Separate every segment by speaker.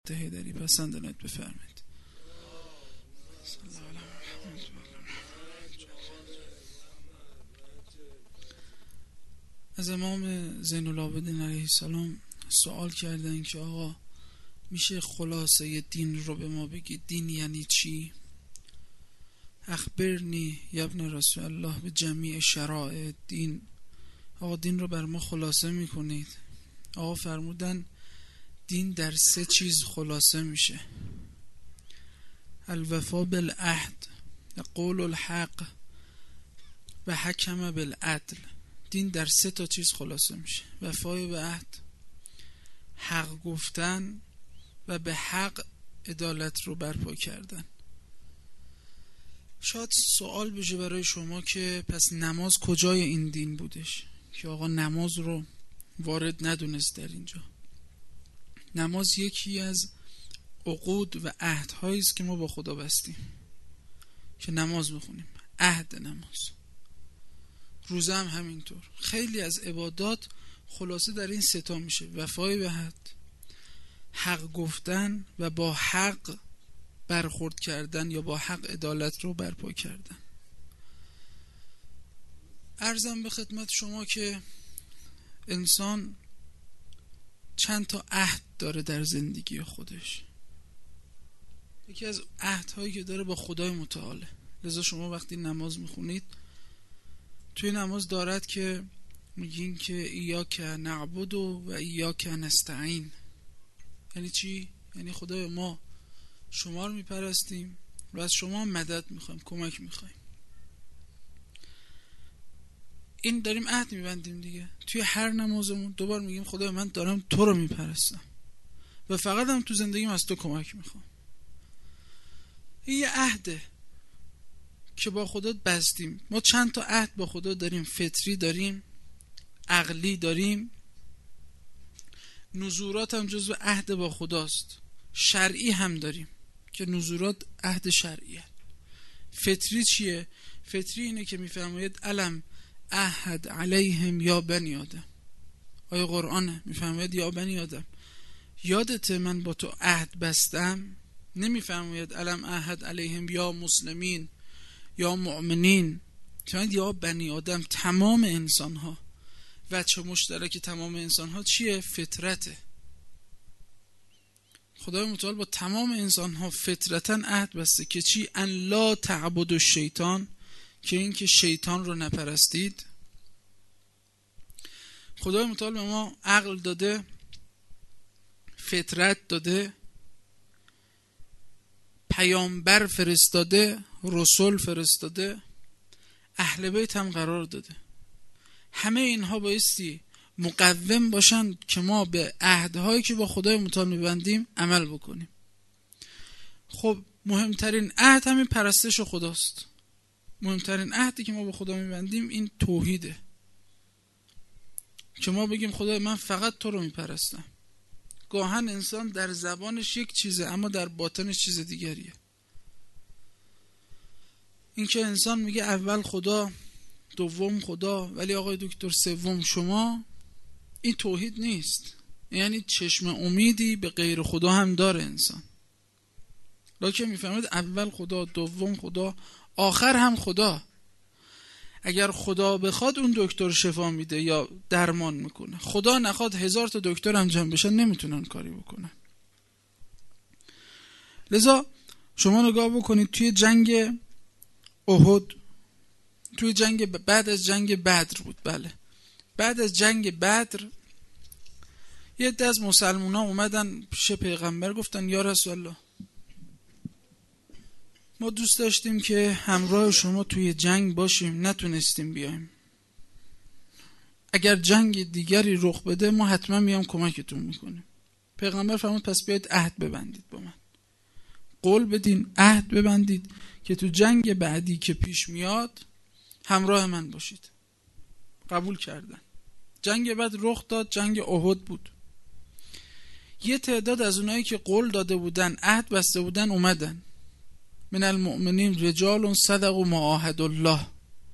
Speaker 1: هیدری پسندنت بفرمید. از امام زین العابدین علیه السلام سوال کردن که آقا میشه خلاصه دین رو به ما بگید؟ دین یعنی چی؟ اخبرنی یا ابن رسول الله به جمیع شرائع دین. آقا دین رو بر ما خلاصه میکنید. آقا فرمودن دین در 3 چیز خلاصه میشه: الوفا بالعهد، قول الحق و حکم بالعدل. دین در 3 تا چیز خلاصه میشه: وفای به عهد، حق گفتن و به حق عدالت رو برپا کردن. شاید سوال بشه برای شما که پس نماز کجای این دین بودش که آقا نماز رو وارد ندونست در اینجا؟ نماز یکی از عقود و عهدهایی است که ما با خدا بستیم که نماز بخونیم. عهد نماز. روزه هم همینطور. خیلی از عبادات خلاصه در این 3 تا میشه: وفای به عهد، حق گفتن و با حق برخورد کردن یا با حق عدالت رو برپا کردن. عرضم به خدمت شما که انسان چند تا عهد داره در زندگی خودش. یکی از عهدهایی که داره با خدای متعاله. لذا شما وقتی نماز میخونید توی نماز دارد که میگین که ایاک نعبد و ایاک نستعین. یعنی چی؟ یعنی خدای ما شما رو میپرستیم و از شما مدد میخوایم، کمک میخوایم. این داریم عهد میبندیم دیگه. توی هر نمازمون دوبار میگیم خدای من دارم تو رو میپرستم و فقط هم تو زندگیم از تو کمک میخوام. این یه عهده که با خدا بستیم. ما چند تا عهد با خدا داریم: فطری داریم، عقلی داریم، نذورات هم جزو عهد با خداست، شرعی هم داریم که نذورات عهد شرعیه. فطری چیه؟ فطری اینه که میفرماید الم عهد علیهم یا بنی آدم. آیه قرآنه، میفرماید یا بنی آدم یادته من با تو عهد بستم؟ نمیفرماید الم عهد علیهم یا مسلمین یا مؤمنین. میفرماید یا بنی آدم. تمام انسان ها وجه مشترک تمام انسان ها چیه؟ فطرته. خدای متعال با تمام انسان ها فطرتاً عهد بسته که چی؟ ان لا تعبدوا الشیطان، که این که شیطان رو نپرستید. خدای متعال به ما عقل داده، فطرت داده، پیامبر فرستاده، رسول فرستاده، اهل بیت هم قرار داده. همه اینها بایستی مقوم باشن که ما به عهدهایی که با خدای متعال میبندیم عمل بکنیم. خب مهمترین عهد همین پرستش خداست. مهمترین عهدی که ما با خدا میبندیم این توحیده، که ما بگیم خدای من فقط تو رو میپرستم. گاهن انسان در زبانش یک چیزه اما در باطنش چیز دیگریه. این که انسان میگه اول خدا، دوم خدا، ولی آقای دکتر سوم شما، این توحید نیست. یعنی چشم امیدی به غیر خدا هم داره انسان. لکه میفهمید اول خدا، دوم خدا، آخر هم خدا. اگر خدا بخواد اون دکتر شفا میده یا درمان میکنه، خدا نخواد 1000 تا دکتر هم جمع بشن نمیتونن کاری بکنن. لذا شما نگاه بکنید توی جنگ احد، توی جنگ بعد از جنگ بدر بود. بله، بعد از جنگ بدر یه عده از مسلمان ها اومدن پیش پیغمبر، گفتن یا رسول الله ما دوست داشتیم که همراه شما توی جنگ باشیم، نتونستیم بیایم. اگر جنگ دیگری رخ بده ما حتما میام کمکتون میکنیم. پیغمبر فرمود پس بیایید عهد ببندید با من، قول بدین، عهد ببندید که تو جنگ بعدی که پیش میاد همراه من باشید. قبول کردن. جنگ بعد رخ داد، جنگ احد بود. یه تعداد از اونایی که قول داده بودن، عهد بسته بودن، اومدن. من المؤمنین رجال صدقوا ما عاهدوا الله.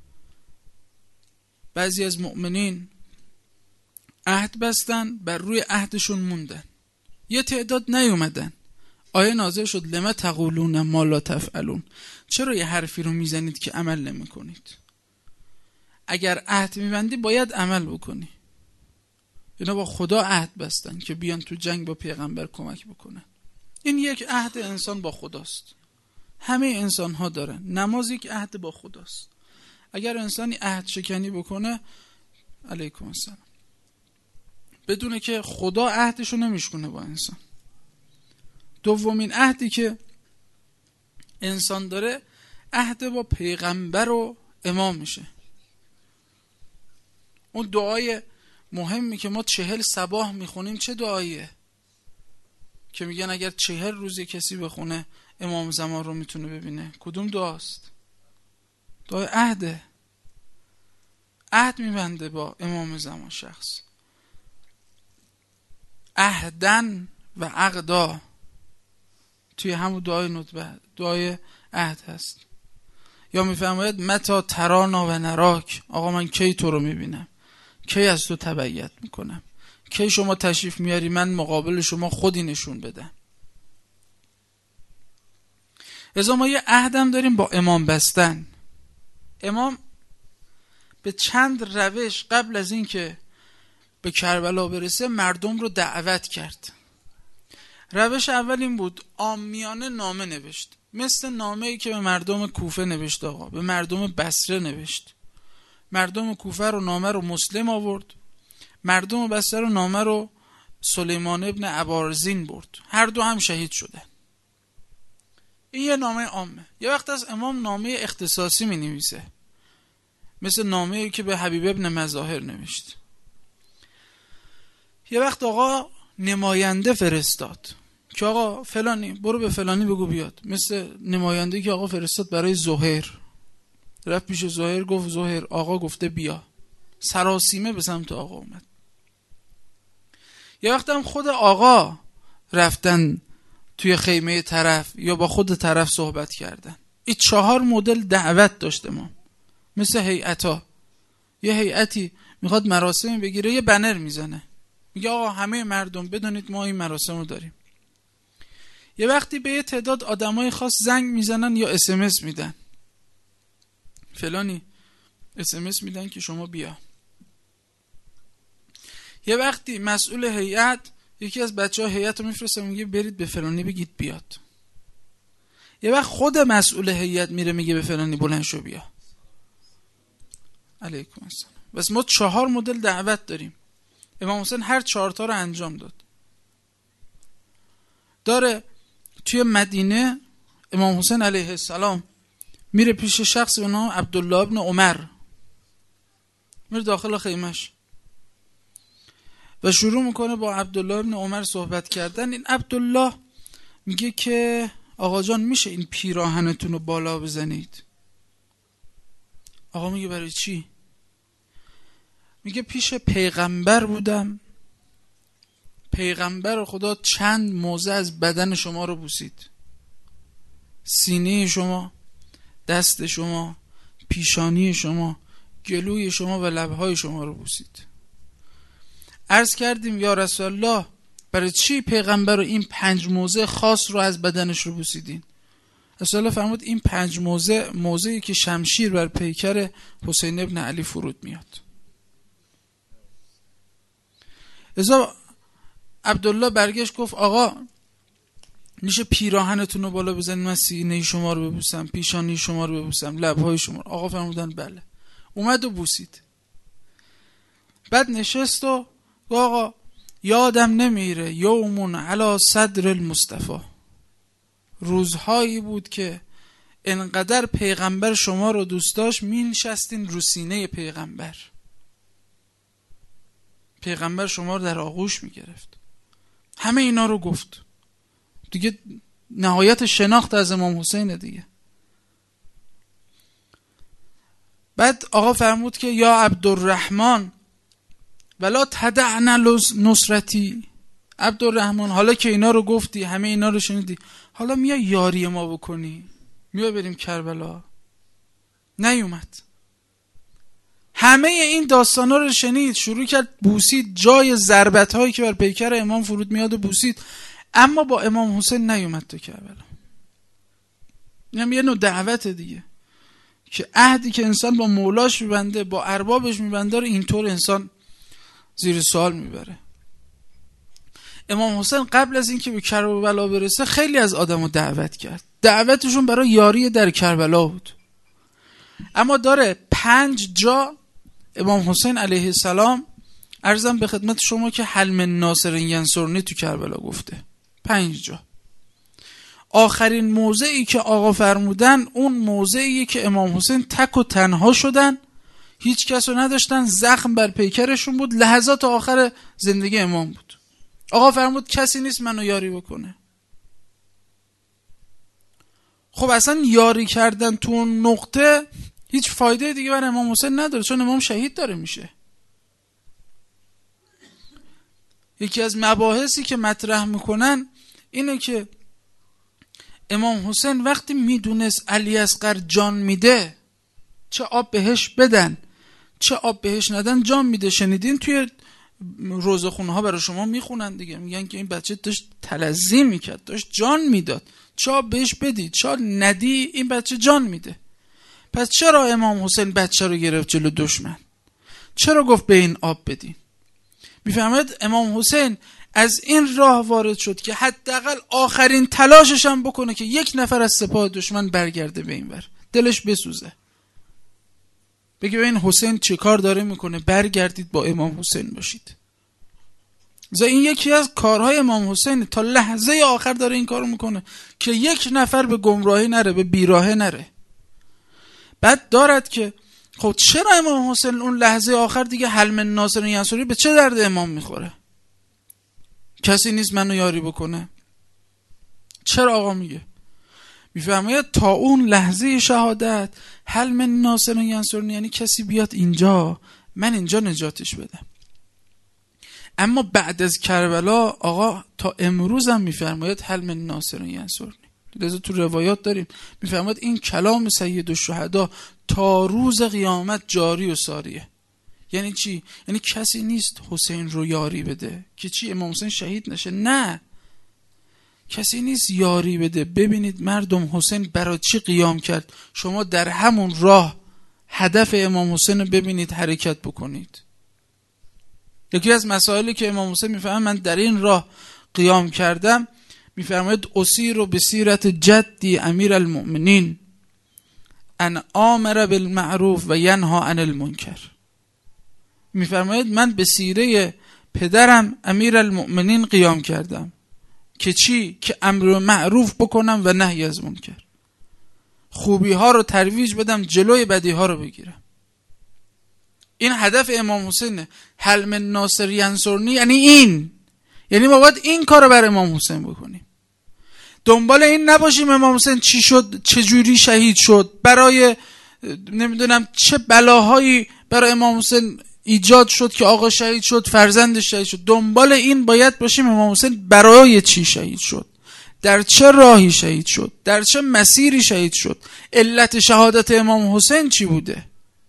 Speaker 1: بعضی از مؤمنین عهد بستن، بر روی عهدشون موندن. یه تعداد نیومدن، آیه نازل شد لما تقولون ما لا تفعلون، چرا یه حرفی رو میزنید که عمل نمی کنید؟ اگر عهد میبندی باید عمل بکنی. اینا با خدا عهد بستن که بیان تو جنگ با پیغمبر کمک بکنن. این یک عهد انسان با خداست، همه انسان ها دارن. نماز یک عهد با خداست. اگر انسانی عهد شکنی بکنه، علیکم السلام، بدونه که خدا عهدشو نمیشکنه با انسان. دومین عهدی که انسان داره عهد با پیغمبر و امام میشه. اون دعای مهمی که ما 40 صباح میخونیم چه دعاییه؟ که میگن اگر 40 روز کسی بخونه امام زمان رو میتونه ببینه. کدوم دعاست؟ دعای عهده. عهد میبنده با امام زمان شخص. عهدن و عقدا توی همون دعای ندبه، دعای عهد هست. یا میفرماید متا ترانا و نراک، آقا من کی تو رو میبینم، کی از تو تبعیت میکنم، کی شما تشریف میاری من مقابل شما خودی نشون بدم. ازا ما یه عهدم داریم با امام بستن. امام به چند روش قبل از این که به کربلا برسه مردم رو دعوت کرد. روش اول این بود، عامیانه نامه نوشت، مثل نامه‌ای که به مردم کوفه نوشت. آقا به مردم بصره نوشت. مردم کوفه رو نامه رو مسلم آورد، مردم بصره رو نامه رو سلیمان ابن ابارزین برد. هر دو هم شهید شدن. این یه نامه عامه. یه وقت از امام نامه اختصاصی می نویسه، مثل نامه‌ای که به حبیب ابن مظاهر نوشت. یه وقت آقا نماینده فرستاد که آقا فلانی برو به فلانی بگو بیاد، مثل نماینده که آقا فرستاد برای زهیر. رفت پیش زهیر گفت زهیر آقا گفته بیا. سراسیمه به سمت آقا اومد. یه وقت هم خود آقا رفتن توی خیمه طرف یا با خود طرف صحبت کردن. این 4 مدل دعوت داشته ما. مثل هیئتا، یه هیئتی میخواد مراسم بگیره یه بنر میزنه میگه آقا همه مردم بدونید ما این مراسم رو داریم. یه وقتی به یه تعداد آدمای خاص زنگ میزنن یا SMS میدن، فلانی SMS میدن که شما بیا. یه وقتی مسئول هیئت یکی از بچه‌ها هیئت رو میفرسته میگه برید به فلانی بگید بیاد. یه وقت خود مسئول هیئت میره میگه به فلانی بلند شو بیا. علیکم السلام. بس ما 4 مدل دعوت داریم. امام حسین هر 4 تا رو انجام داد. داره توی مدینه امام حسین علیه السلام میره پیش شخص به نام عبدالله ابن عمر، میره داخل خیمش و شروع میکنه با عبدالله ابن عمر صحبت کردن. این عبدالله میگه که آقا جان میشه این پیراهنتون رو بالا بزنید؟ آقا میگه برای چی؟ میگه پیش پیغمبر بودم، پیغمبر خدا چند موضع از بدن شما رو بوسید، سینه شما، دست شما، پیشانی شما، گلوی شما و لبهای شما رو بوسید. عرض کردیم یا رسول الله برای چی پیغمبر رو این 5 موضع خاص رو از بدنش رو بوسیدین؟ رسول الله فرمود این 5 موضع موضعی که شمشیر بر پیکر حسین ابن علی فرود میاد. ازا عبدالله برگشت گفت آقا میشه پیراهنتون رو بالا بزنید من سینه شما رو ببوسم، پیشانی شما رو ببوسم، لبهای شما رو؟ آقا فرمودن بله. اومد و بوسید. بعد نشست و آقا یادم نمیره یومون علی صدر المصطفی، روزهایی بود که انقدر پیغمبر شما رو دوست داشت می نشستین رو سینه پیغمبر، پیغمبر شما رو در آغوش می گرفت. همه اینا رو گفت دیگه. نهایت شناخت از امام حسین دیگه. بعد آقا فرمود که یا عبدالرحمن ولا تدعن نصرتی، عبدالرحمن حالا که اینا رو گفتی، همه اینا رو شنیدی، حالا میای یاری ما بکنی، میای بریم کربلا. نیومد. همه این داستانا رو شنید، شروع کرد بوسید، جای ضربت هایی که بر پیکر امام فرود میاد و بوسید. اما با امام حسین نیومد تو کربلا. اینم یه نوع دعوت دیگه، که عهدی که انسان با مولاش میبنده، با اربابش میبنده رو اینطور انسان زیر سوال میبره. امام حسین قبل از اینکه به کربلا برسه خیلی از آدمو دعوت کرد. دعوتشون برای یاری در کربلا بود. اما داره 5 جا امام حسین علیه السلام، عرضم به خدمت شما که حل من ناصر ینصرنی تو کربلا گفته. 5 جا. آخرین موضعی که آقا فرمودن اون موضعیه که امام حسین تک و تنها شدن، هیچ کس رو نداشتن، زخم بر پیکرشون بود، لحظات آخر زندگی امام بود. آقا فرمود کسی نیست منو یاری بکنه. خب اصلا یاری کردن تو اون نقطه هیچ فایده دیگه برای امام حسین نداره، چون امام شهید داره میشه. یکی از مباحثی که مطرح میکنن اینه که امام حسین وقتی میدونست علی اصغر جان میده، چه آب بهش بدن چه آب بهش ندن جان میده. شنیدین توی روزخونه ها برای شما میخونن دیگه، میگن که این بچه داشت تلذی میکرد، داشت جان میداد، چه آب بهش بدی چه ندی این بچه جان میده. پس چرا امام حسین بچه رو گرفت جلو دشمن؟ چرا گفت به این آب بدین؟ میفهمید امام حسین از این راه وارد شد که حداقل آخرین تلاشش هم بکنه که یک نفر از سپاه دشمن برگرده به این ور، دلش بسوزه، بگه این حسین چه کار داره میکنه، برگردید با امام حسین باشید. این یکی از کارهای امام حسین، تا لحظه آخر داره این کارو میکنه که یک نفر به گمراهی نره، به بیراهه نره. بعد دارد که خب چرا امام حسین اون لحظه آخر دیگه حل من ناصر ینصرنی به چه درد امام میخوره؟ کسی نیست منو یاری بکنه. چرا آقا میگه؟ میفهمید تا اون لحظه شهادت حل من ناصر ینصرنی یعنی کسی بیاد اینجا، من اینجا نجاتش بدم. اما بعد از کربلا آقا تا امروز هم میفرماید حل من ناصر ینصرنی. لذا تو روایات داریم میفرماید این کلام سید الشهدا تا روز قیامت جاری و ساریه. یعنی چی؟ یعنی کسی نیست حسین رو یاری بده که چی امام حسین شهید نشه. نه، کسی نیست یاری بده. ببینید مردم حسین برای چی قیام کرد، شما در همون راه هدف امام حسین رو ببینید، حرکت بکنید. یکی از مسائلی که امام حسین میفهمه من در این راه قیام کردم، میفرماید اسیر و بسیرت جدی امیر المؤمنین ان آمر بالمعروف و ینها عن المنکر. میفرماید من به سیره پدرم امیر المؤمنین قیام کردم که چی؟ که امر معروف بکنم و نهی از منکر، خوبی ها رو ترویج بدم، جلوی بدی ها رو بگیرم. این هدف امام حسینه. حل من ناصر ینصرنی یعنی این، یعنی ما باید این کار رو بر امام حسین بکنیم. دنبال این نباشیم امام حسین چی شد، چه جوری شهید شد، برای نمیدونم چه بلاهایی برای امام حسین ایجاد شد که آقا شهید شد، فرزندش شهید شد. دنبال این باید باشیم امام حسین برای چی شهید شد، در چه راهی شهید شد، در چه مسیری شهید شد، علت شهادت امام حسین چی بوده.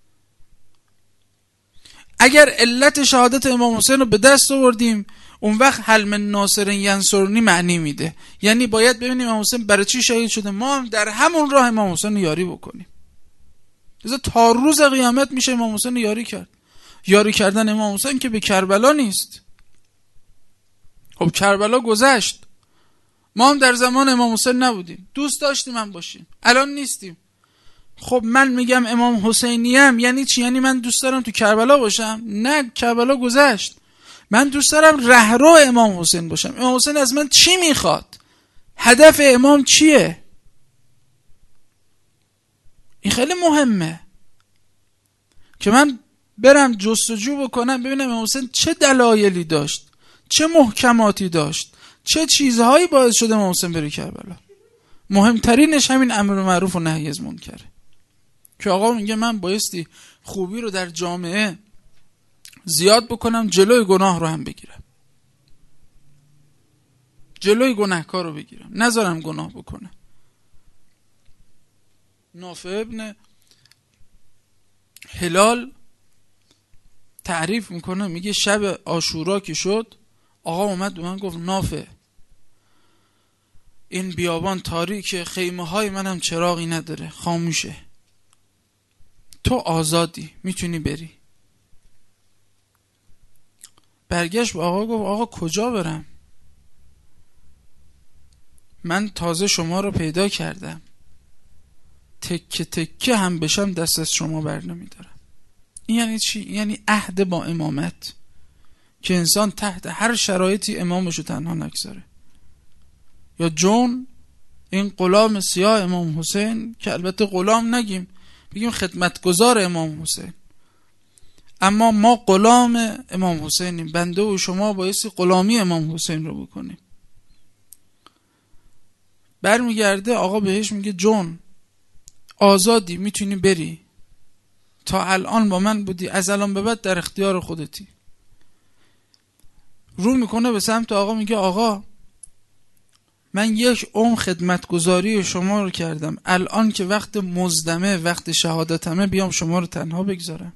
Speaker 1: اگر علت شهادت امام حسین رو به دست آوردیم اون وقت حل من ناصر ینصرنی معنی میده. یعنی باید ببینیم امام حسین برای چی شهید شده، ما هم در همون راه امام حسین رو یاری بکنیم. لذا تا روز قیامت میشه امام حسین رو یاری کرد. یاری کردن امام حسین که به کربلا نیست. خب کربلا گذشت، ما هم در زمان امام حسین نبودیم، دوست داشتیم هم باشیم، الان نیستیم. خب من میگم امام حسینیم یعنی چی؟ یعنی من دوست دارم تو کربلا باشم؟ نه، کربلا گذشت. من دوست دارم رهرو امام حسین باشم. امام حسین از من چی میخواد؟ هدف امام چیه؟ این خیلی مهمه که من برم جستجو بکنم ببینم امام حسین چه دلایلی داشت، چه محکماتی داشت، چه چیزهایی باعث شده امام حسین بره کربلا. مهمترینش همین امر معروف و نهی از منکره که آقا میگه من بایستی خوبی رو در جامعه زیاد بکنم، جلوی گناه رو هم بگیرم، جلوی گناهکار رو بگیرم، نذارم گناه بکنه. نافع ابن هلال تعریف میکنه، میگه شب عاشورا که شد آقا اومد به من گفت نافع این بیابان تاریکه، خیمه های منم چراغی نداره، خاموشه، تو آزادی، میتونی بری. برگشت به آقا گفت آقا کجا برم؟ من تازه شما رو پیدا کردم، تکه تکه هم بشم دست از شما بر نمیدارم. این یعنی چی؟ یعنی عهد با امامت، که انسان تحت هر شرایطی امامشو تنها نگذاره. یا جون، این غلام سیاه امام حسین، که البته غلام نگیم، بگیم خدمتگزار امام حسین، اما ما غلام امام حسینیم، بنده و شما بایستی غلامی امام حسین رو بکنیم. برمیگرده آقا بهش میگه جون آزادی، میتونی بری، تا الان با من بودی، از الان به بعد در اختیار خودتی. رو میکنه به سمت آقا، میگه آقا من 1 عمر خدمتگزاری شما رو کردم، الان که وقت مزدمه، وقت شهادتمه، بیام شما رو تنها بگذارم؟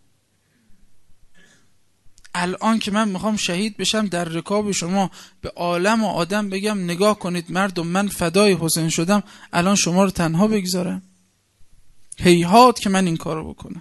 Speaker 1: الان که من میخوام شهید بشم در رکاب شما، به عالم و آدم بگم نگاه کنید مردم من فدای حسین شدم، الان شما رو تنها بگذارم؟ هیهات که من این کارو بکنم.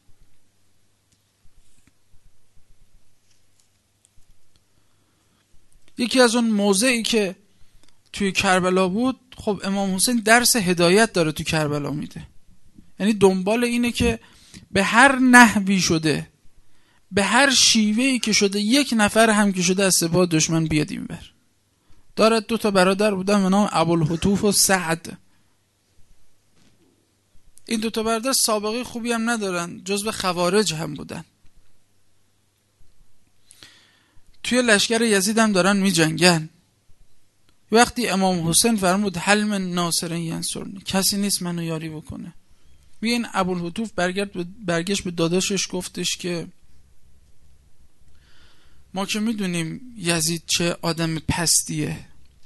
Speaker 1: یکی از اون موضعی که توی کربلا بود، خب امام حسین درس هدایت داره تو کربلا میده، یعنی دنبال اینه که به هر نحوی شده، به هر شیوهی که شده، 1 نفر هم که شده از سپاه دشمن بیاد اینور. دارد 2 تا برادر بودن به نام ابوالهتوف و سعد. این 2 تا برادر سابقه خوبی هم ندارن، جزو خوارج هم بودن. توی لشکر یزید هم دارن می جنگن. وقتی امام حسین فرمود حل من ناصر ینصرنی، کسی نیست منو یاری بکنه، این ابوالهتوف برگشت به داداشش گفتش که ما که میدونیم یزید چه آدم پستیه،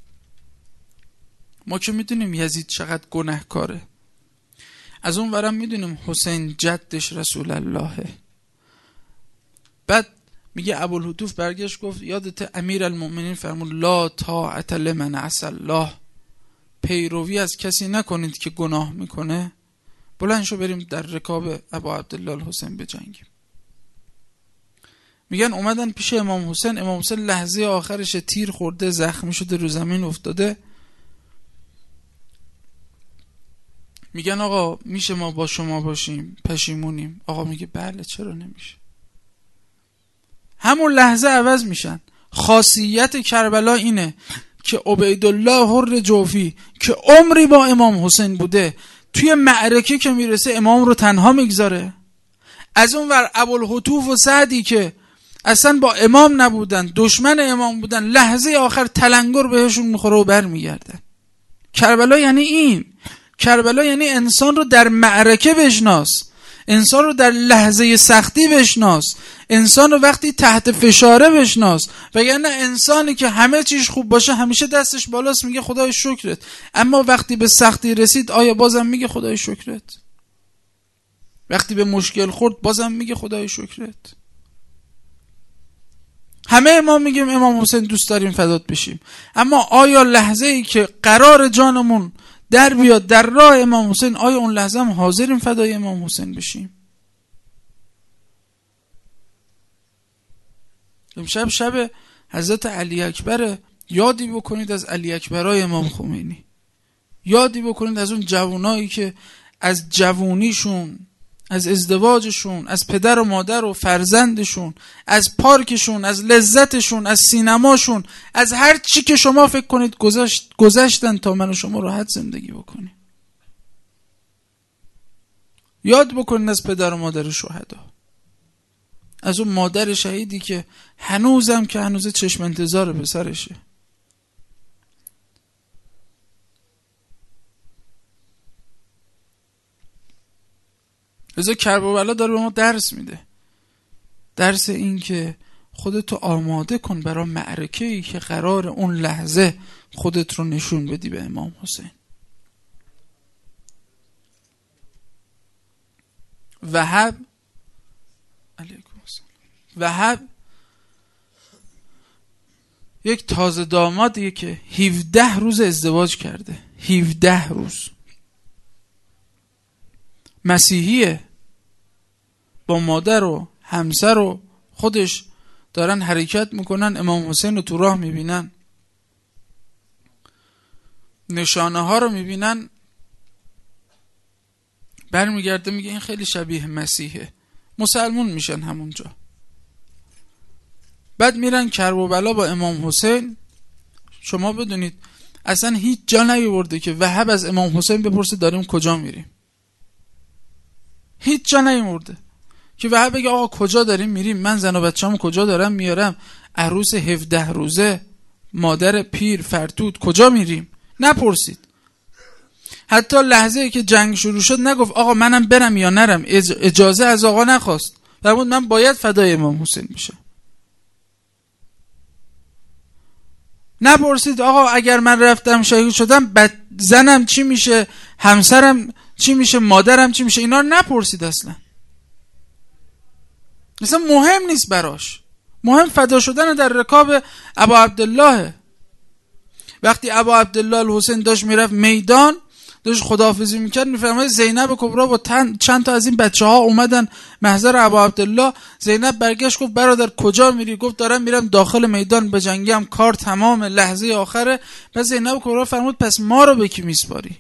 Speaker 1: ما که میدونیم یزید چقدر گناهکاره، از اون ورم میدونیم حسین جدش رسول اللهه. بعد میگه ابوالهتوف برگشت گفت یادت امیرالمؤمنین فرمود لا طاعت لمن عصی الله، پیروی از کسی نکنید که گناه میکنه، بلند شو بریم در رکاب ابا عبدالله الحسین بجنگیم. میگن اومدن پیش امام حسین، امام حسین لحظه آخرش تیر خورده، زخمی شده، رو زمین افتاده. میگن آقا میشه ما با شما باشیم، پشیمونیم. آقا میگه بله چرا نمیشه. همون لحظه عوض میشن. خاصیت کربلا اینه که عبیدالله حر جوفی که عمری با امام حسین بوده، توی معرکه که میرسه امام رو تنها میگذاره. از اون ور ابوالهتوف و سعدی که اصلا با امام نبودن، دشمن امام بودن، لحظه آخر تلنگر بهشون میخوره و بر میگردن. کربلا یعنی این. کربلا یعنی انسان رو در معرکه بشناس، انسان رو در لحظه سختی بشناس، انسان رو وقتی تحت فشاره بشناس. وگرنه انسانی که همه چیز خوب باشه همیشه دستش بالاست میگه خدای شکرت، اما وقتی به سختی رسید آیا بازم میگه خدای شکرت؟ وقتی به مشکل خورد بازم میگه خدای شکرت؟ همه ما میگیم امام حسین دوست داریم فدات بشیم، اما آیا لحظه ای که قرار جانمون در بیاد در راه امام حسین، آیا اون لحظه هم حاضریم فدای امام حسین بشیم؟ امشب شب حضرت علی اکبر، یادی بکنید از علی اکبرای امام خمینی، یادی بکنید از اون جوانایی که از جوونیشون، از ازدواجشون، از پدر و مادر و فرزندشون، از پارکشون، از لذتشون، از سینماشون، از هر چی که شما فکر کنید گذشتن تا من و شما راحت زندگی بکنیم. یاد بکنید از پدر و مادر شهدا، از اون مادر شهیدی که هنوزم که هنوز چشم انتظار پسرشه. لذا کربلا داره به ما درس میده، درس این که خودتو آماده کن برای معرکه‌ای که قرار اون لحظه خودت رو نشون بدی به امام حسین. وهب یک تازه دامادیه که 17 روز ازدواج کرده، 17 روز، مسیحیه، با مادر و همسر و خودش دارن حرکت میکنن، امام حسین رو تو راه میبینن، نشانه ها رو میبینن، برمیگرده میگه این خیلی شبیه مسیحه، مسلمون میشن همونجا. بعد میرن کرب و بلا با امام حسین. شما بدونید اصلا هیچ جا نیورده که وهب از امام حسین بپرسه داریم کجا میریم، هیچ جا نیورده که وهب بگه آقا کجا داریم میریم، من زن و بچه‌مو کجا دارم میارم، عروس 17 روزه، مادر پیر فرتود، کجا میریم، نپرسید. حتی لحظه که جنگ شروع شد نگفت آقا منم برم یا نرم، اجازه از آقا نخواست، فرمود من باید فدای امام حسین بشم. نپرسید آقا اگر من رفتم شهید شدم زنم چی میشه، همسرم چی میشه، مادرم چی میشه، اینا رو نپرسید اصلا مهم نیست براش. مهم فدا شدن در رکاب ابا عبدالله. وقتی ابا عبدالله الحسین داشت میرفت میدان، داشت خداحافظی میکرد، میفرماید زینب کبرا با چند تا از این بچه ها اومدن محضر ابا عبدالله. زینب برگشت گفت برادر کجا میری؟ گفت دارم میرم داخل میدان بجنگم، کار تمام، لحظه آخره. پس زینب کبرا فرمود پس ما رو به کی میسپاری؟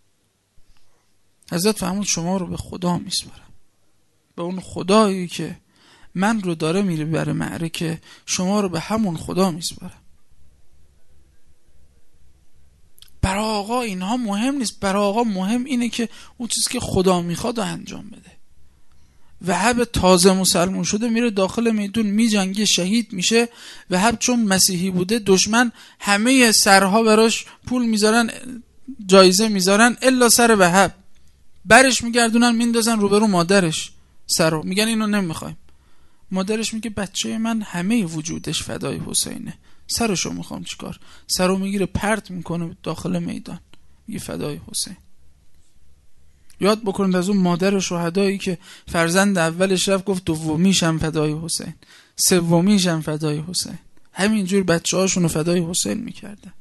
Speaker 1: حضرت فرمود شما رو به خدا میسپارم، به اون خدایی که من رو داره میره برای معرکه، شما رو به همون خدا میسپارم. برای آقا اینها مهم نیست، برای آقا مهم اینه که اون چیزی که خدا میخواد رو انجام بده. وهب تازه مسلمون شده میره داخل میدون میجنگه، شهید میشه. وهب چون مسیحی بوده دشمن همه سرها براش پول میذارن، جایزه میذارن، الا سر وهب. برش میگردونن میندازن روبرو مادرش سرو، میگن اینو نمیخوایم. مادرش میگه بچه من همه وجودش فدای حسینه، سرشو میخوام چیکار؟ سرو میگیره پرت میکنه داخل میدان، میگه فدای حسین. یاد بکنید از اون مادر شهدایی که فرزند اولش رفت گفت دومیشم فدای حسین، سومیشم فدای حسین. همینجور بچه هاشونو فدای حسین میکردن.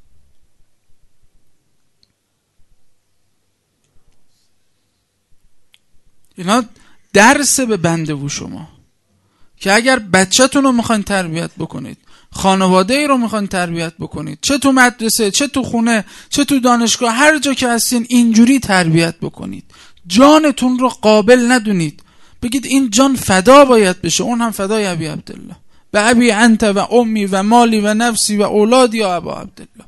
Speaker 1: اینا درس به بنده و شما که اگر بچه‌تون رو میخواین تربیت بکنید، خانواده ای رو میخواین تربیت بکنید، چه تو مدرسه، چه تو خونه، چه تو دانشگاه، هر جا که هستین اینجوری تربیت بکنید. جانتون رو قابل ندونید، بگید این جان فدا باید بشه، اون هم فدای ابی عبدالله، و ابی انت و امی و مالی و نفسی و اولادی یا ابا عبدالله.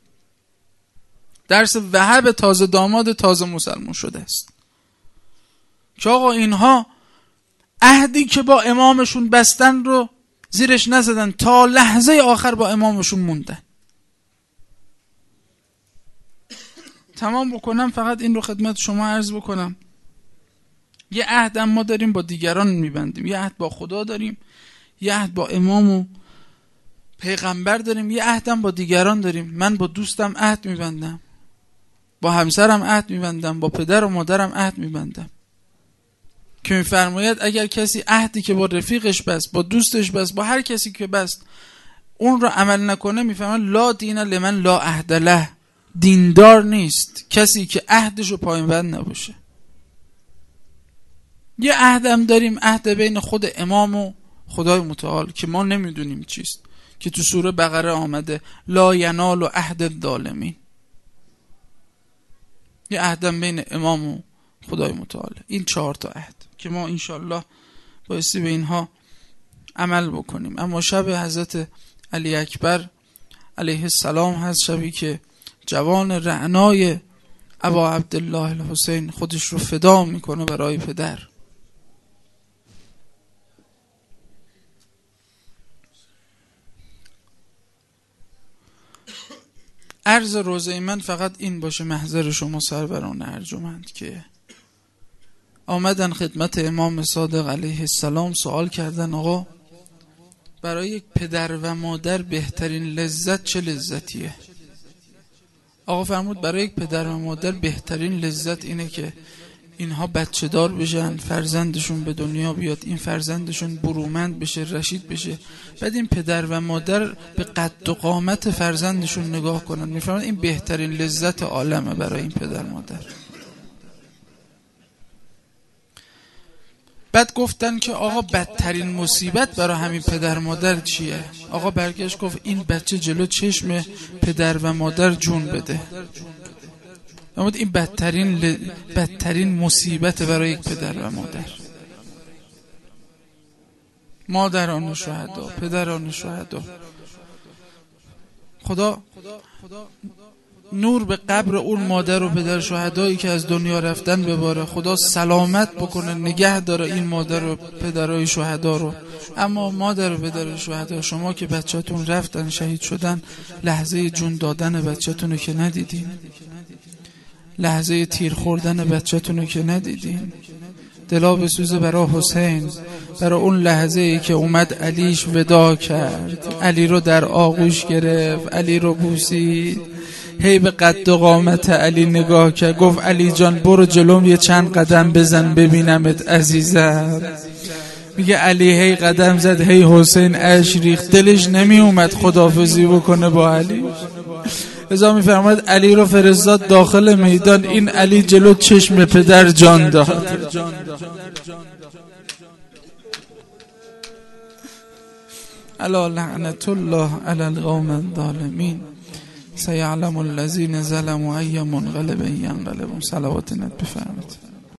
Speaker 1: درس وهب تازه داماد تازه مسلمان شده است که آقا اینها عهدی که با امامشون بستن رو زیرش نزدن، تا لحظه آخر با امامشون موندن. تمام بکنم فقط این رو خدمت شما عرض بکنم، یه عهد ما داریم با دیگران میبندیم، یه عهد با خدا داریم، یه عهد با امام و پیغمبر داریم، یه عهدم با دیگران داریم. من با دوستم عهد میبندم، با همسرم عهد میبندم، با پدر و مادرم عهد میبندم که میفرماید اگر کسی عهدی که با رفیقش بست، با دوستش بست، با هر کسی که بست اون رو عمل نکنه، میفرماید لا دین لمن لا عهد له، دیندار نیست کسی که عهدش رو پایبند نباشه. یه عهدم داریم، عهد بین خود امام و خدای متعال که ما نمیدونیم چیست، که تو سوره بقره آمده لا ینال و عهد الظالمین. یه عهدم بین امام و خدای متعال. این 4 تا عهد که ما انشالله بایستی به اینها عمل بکنیم. اما شب حضرت علی اکبر علیه السلام هست، شبی که جوان رعنای ابا عبدالله الحسین خودش رو فدا میکنه برای پدر. عرض روزه من فقط این باشه محضر شما سروران ارجمند که آمدن خدمت امام صادق علیه السلام، سوال کردن آقا برای یک پدر و مادر بهترین لذت چه لذتیه؟ آقا فرمود برای یک پدر و مادر بهترین لذت اینه که اینها بچه دار بشن، فرزندشون به دنیا بیاد، این فرزندشون برومند بشه، رشید بشه، بعد این پدر و مادر به قد و قامت فرزندشون نگاه کنن، میفهمن این بهترین لذت عالمه برای این پدر مادر. بعد گفتن که آقا بدترین مصیبت برای همین پدر مادر چیه؟ آقا برگشت گفت این بچه جلو چشم پدر و مادر جون بده. اما این بدترین مصیبت برای یک پدر و مادر. مادران شهدا، پدران شهدا، خدا نور به قبر اون مادر و پدر شهدایی که از دنیا رفتن بباره. خدا سلامت بکنه، نگه داره این مادر و پدرای شهدا رو. اما مادر و پدر شهدا، شما که بچه‌تون رفتن، شهید شدن، لحظه جون دادن بچه‌تون رو که ندیدین، لحظه تیر خوردن بچه‌تون رو که ندیدین. دلا بسوزه برای حسین، برای اون لحظه ای که اومد علیش ودا کرد، علی رو در آغوش گرفت، علی رو بوسید، هی به قد و قامت علی نگاه کرد، گفت علی جان برو جلوم یه چند قدم بزن ببینمت عزیزم. میگه علی هی قدم زد، هی حسین اشک ریخت، دلش نمی اومد خداحافظی بکنه با علی. ازا میفرماید علی رو فرستاد داخل میدان، این علی جلو چشم پدر جان داد. الا لعنت الله علی القوم الظالمین سیعلم الذین ظلموا ای منقلب ینقلبون. صلوات نت بفرمایید.